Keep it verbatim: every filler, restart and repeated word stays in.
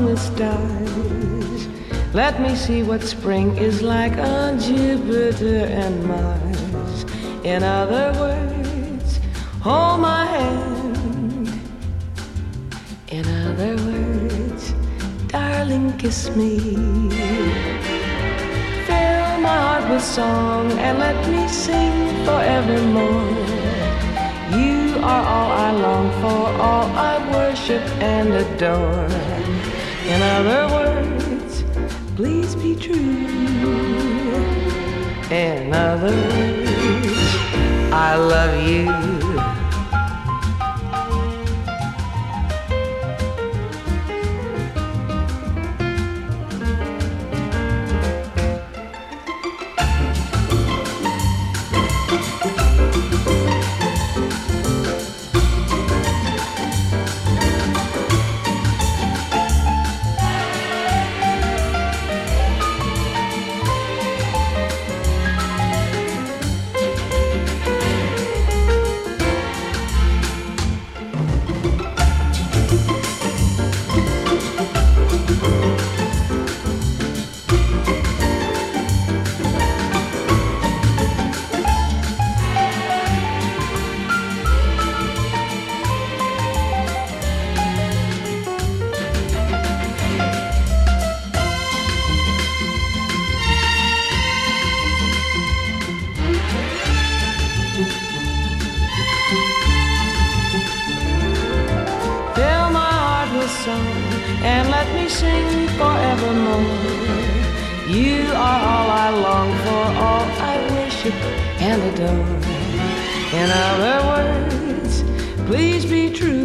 with stars. Let me see what spring is like on Jupiter and Mars. In other words, hold my hand. In other words, darling, kiss me. Fill my heart with song and let me sing forevermore. You are all I long for, all I worship and adore. In other words, please be true. In other words, I love you. And let me sing forevermore. You are all I long for, all I worship and adore. In other words, please be true.